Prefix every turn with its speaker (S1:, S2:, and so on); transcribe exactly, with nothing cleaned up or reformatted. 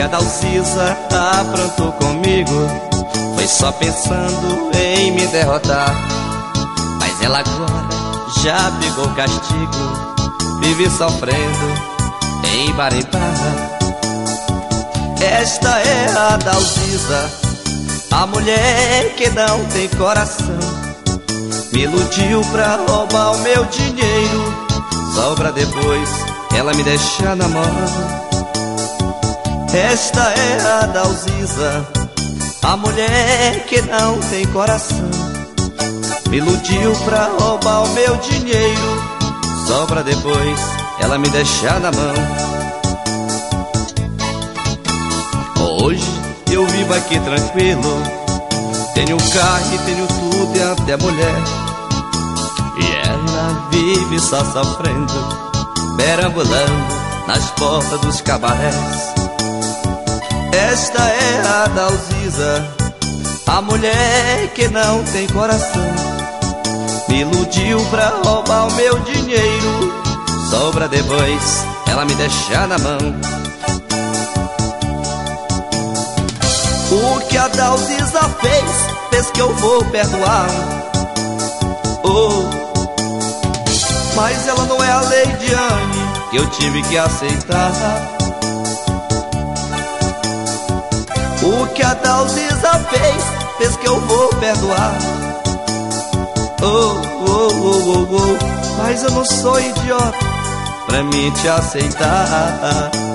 S1: a Dalcisa aprontou comigo foi só pensando em me derrotar. Mas ela agora já pegou castigo, vive sofrendo em bar em bar. Esta é a Dalcisa, a mulher que não tem coração. Me iludiu pra roubar o meu dinheiro, só pra depois ela me deixar na mão. Esta é a Dalcisa, a mulher que não tem coração. Me iludiu pra roubar o meu dinheiro, só pra depois ela me deixar na mão. Hoje eu vivo aqui tranquilo, tenho carro e tenho tudo e até mulher. E ela vive só sofrendo, perambulando nas portas dos cabarés. Esta é a Dalcisa, a mulher que não tem coração. Me iludiu pra roubar o meu dinheiro, só pra depois ela me deixar na mão. O que a Dalcisa fez, fez que eu vou perdoar. Oh, mas ela não é a Lady Anne que eu tive que aceitar. O que a Dalcisa fez, fez que eu vou perdoar. Oh, oh, oh, oh, oh, mas eu não sou idiota pra mim te aceitar.